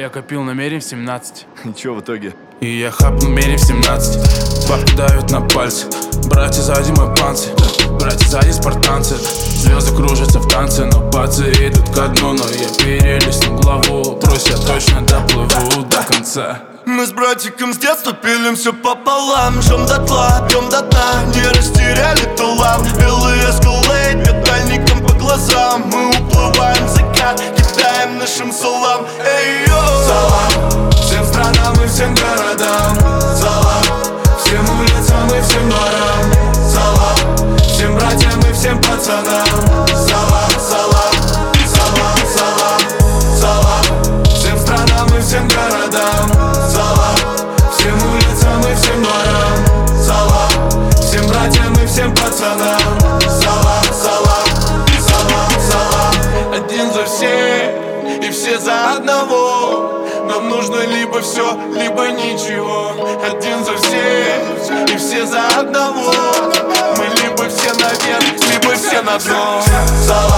копил намерен в 17. И чё в итоге? И я хапнул мерин в 17. Бабки давят на пальцы. Братья сзади мой панцирь. Братья сзади спартанцы. Звезды кружатся в танце, но бацы идут ко дну. Но я перелистнул главу. Трусь, я точно доплыву до конца. Мы с братиком с детства пилим все пополам. Жжем дотла, пьем до дна. Не растеряли талант. Белый эскалейт метальником по глазам. Мы уплываем в закат, кидаем нашим салам. Эй-йо! Салам всем странам и всем городам. Салам всем улицам и всем дворам. Салам всем братьям и всем пацанам. Салам, салам, салам, салам. Салам всем странам и всем городам. Салам всем улицам и всем дворам. Салам всем братьям и всем пацанам. Салам, салам, салам, салам. Один за всех и все за одного. Нам нужно либо все, либо ничего. Один за всех и все за одного. Мы либо все наверх, либо все на дно. Салам